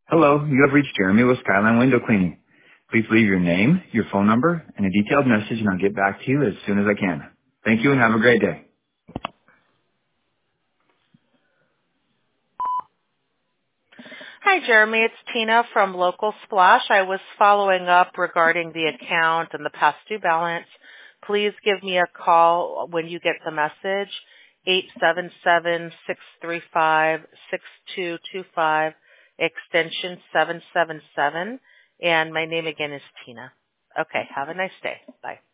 Hello, you have reached Jeremy with Skyline Window Cleaning. Please leave your name, your phone number, and a detailed message, and I'll get back to you as soon as I can. Thank you and have a great day. Hi, Jeremy. It's Tina from Local Splash. I was following up regarding the account and the past due balance. Please give me a call when you get the message, 877-635-6225, extension 777, and my name again is Tina. Okay, have a nice day. Bye.